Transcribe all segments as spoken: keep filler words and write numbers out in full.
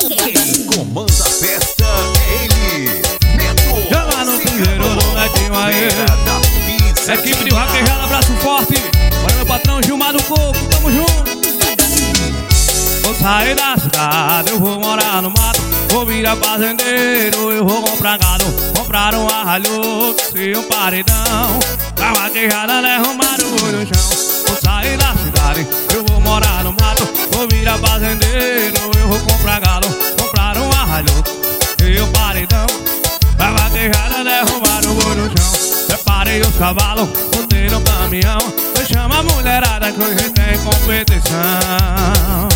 Quem comanda a festa é ele, Neto. Chama no piseiro do Netinho aí. Equipe de Vaquejada, abraço forte. Para meu patrão Gilmar do Coco, tamo junto. Vou sair da cidade, eu vou morar no mato. Vou virar fazendeiro, eu vou comprar gado. Comprar um Hilux e um paredão. Pra vaquejada derramar o olho no chão. Vou sair da cidade, eu vou morar no mato. Vou virar fazendeiro, eu vou comprar gado. Comprar um Hilux e um paredão. Pra vaquejada derramar o olho no chão. Preparei os cavalos, botei no caminhão. Eu chamo a mulherada que hoje tem competição.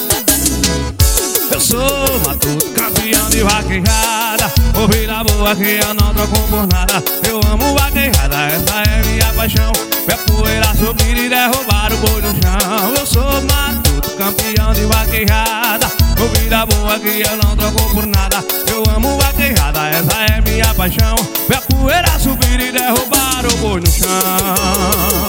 Eu sou matuto, campeão de vaquejada. Ouvida boa que eu não troco por nada. Eu amo vaquejada, essa é minha paixão. Minha poeira subir e derrubar o boi no chão. Eu sou matuto, campeão de vaquejada. Ouvida boa que eu não troco por nada. Eu amo vaquejada, essa é minha paixão. Minha poeira subir e derrubar o boi no chão.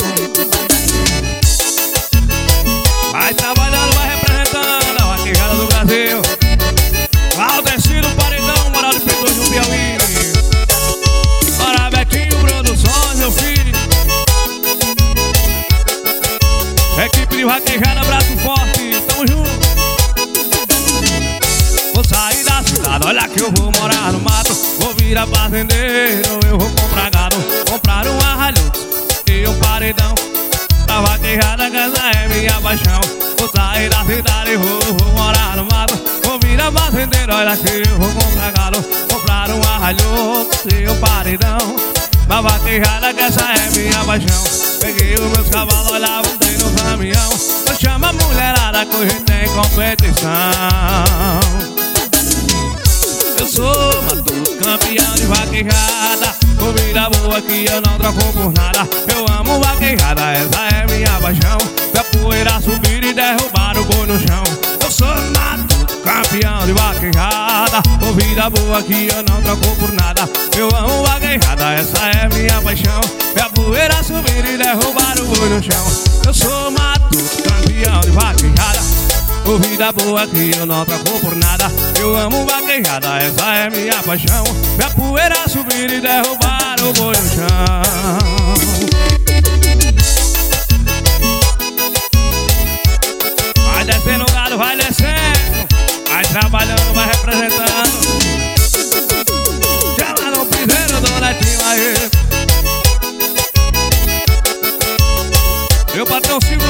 Vai trabalhando, vai representando a vaquejada do Brasil. Valdecino Paredão, Moral de Feitores do Piauí. Bora Betinho Produções, meu filho. Equipe de vaquejada, abraço forte, tamo junto. Vou sair da cidade, olha que eu vou morar no mato. Vou virar fazendeiro, eu vou comprar gado. Comprar um Hilux e um paredão. A vaquejada, casa é minha paixão. Vou sair da cidade, vou, vou morar no mato. Vou virar fazendeiro, olha que eu vou comprar gado. Comprar um Hilux e um paredão. A vaquejada, casa é minha paixão. Peguei os meus cavalos, olha, botei no caminhão. Eu chamo a mulherada que hoje tem competição. Eu sou matuto, campeão de vaquejada. Ouvida boa que eu não troco por nada. Eu amo vaquejada, essa é minha paixão. Pra poeira subir e derrubar o boi no chão. Eu sou matuto, campeão de vaquejada. Ouvida boa que eu não troco por nada. Eu amo vaquejada, essa é minha paixão. Pra poeira subir e derrubar o boi no chão. Eu sou matuto, campeão de vaquejada. Ouvida boa que eu não troco por nada. Eu amo vaquejada, essa é minha paixão. Minha poeira subir e derrubar o boi no chão. Vai descendo o gado, vai descendo. Vai trabalhando, vai representando. Chama no piseiro do Netinho aí. Meu patrão Silvio